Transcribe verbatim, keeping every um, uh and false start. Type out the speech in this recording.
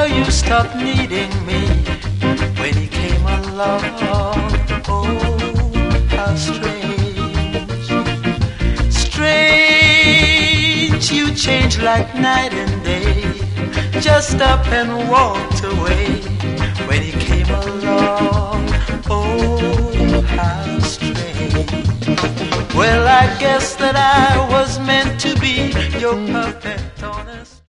you stopped needing me when he came along. Oh, how strange, strange, you changed like night and day. Just up and walked away when he came along. Oh, how strange. Well, I guess that I was meant to be your puppet.